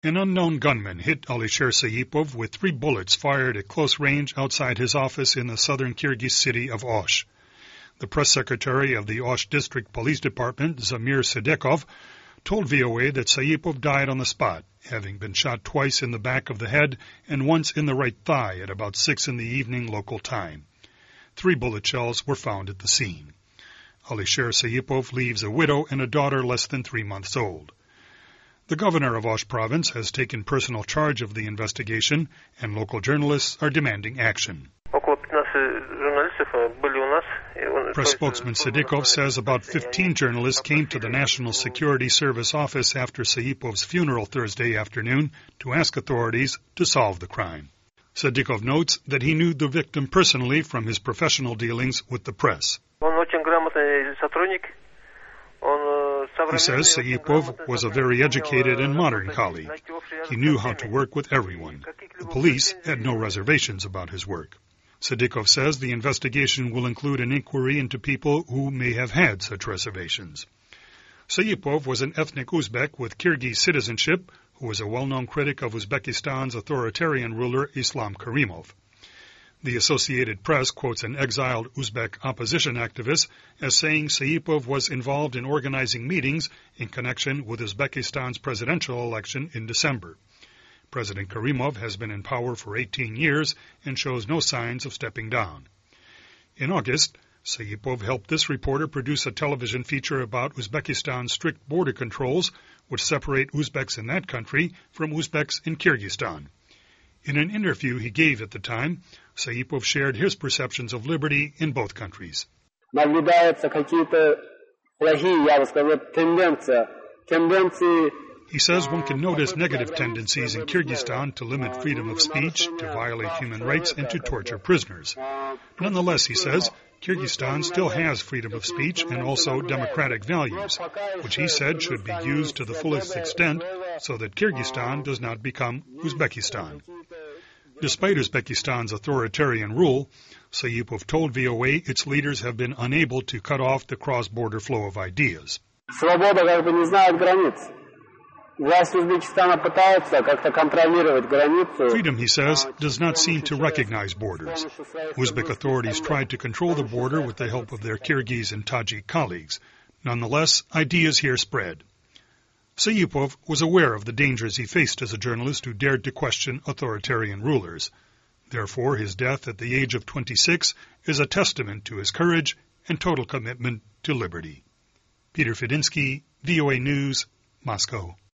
An unknown gunman hit Alisher Sayipov with 3 bullets fired at close range outside his office in the southern Kyrgyz city of Osh. The press secretary of the Osh District Police Department, Zamir Sedekov, told VOA that Sayipov died on the spot, having been shot twice in the back of the head and once in the right thigh at about 6 in the evening local time. 3 bullet shells were found at the scene. Alisher Sayipov leaves a widow and a daughter less than 3 months old. The governor of Osh province has taken personal charge of the investigation, and local journalists are demanding action. Press spokesman Sedekov says about 15 journalists came to the National Security Service office after Sayipov's funeral Thursday afternoon to ask authorities to solve the crime. Sedekov notes that he knew the victim personally from his professional dealings with the press. He says Sayipov was a very educated and modern colleague. He knew how to work with everyone. The police had no reservations about his work. Sedekov says the investigation will include an inquiry into people who may have had such reservations. Sayipov was an ethnic Uzbek with Kyrgyz citizenship who was a well-known critic of Uzbekistan's authoritarian ruler Islam Karimov. The Associated Press quotes an exiled Uzbek opposition activist as saying Sayipov was involved in organizing meetings in connection with Uzbekistan's presidential election in December. President Karimov has been in power for 18 years and shows no signs of stepping down. In August, Sayipov helped this reporter produce a television feature about Uzbekistan's strict border controls, which separate Uzbeks in that country from Uzbeks in Kyrgyzstan. In an interview he gave at the time, Sayipov shared his perceptions of liberty in both countries. He says one can notice negative tendencies in Kyrgyzstan to limit freedom of speech, to violate human rights, and to torture prisoners. Nonetheless, he says, Kyrgyzstan still has freedom of speech and also democratic values, which he said should be used to the fullest extent so that Kyrgyzstan does not become Uzbekistan. Despite Uzbekistan's authoritarian rule, Sayipov told VOA its leaders have been unable to cut off the cross-border flow of ideas. Freedom, he says, does not seem to recognize borders. Uzbek authorities tried to control the border with the help of their Kyrgyz and Tajik colleagues. Nonetheless, ideas here spread. Sayipov was aware of the dangers he faced as a journalist who dared to question authoritarian rulers. Therefore, his death at the age of 26 is a testament to his courage and total commitment to liberty. Peter Fedinsky, VOA News, Moscow.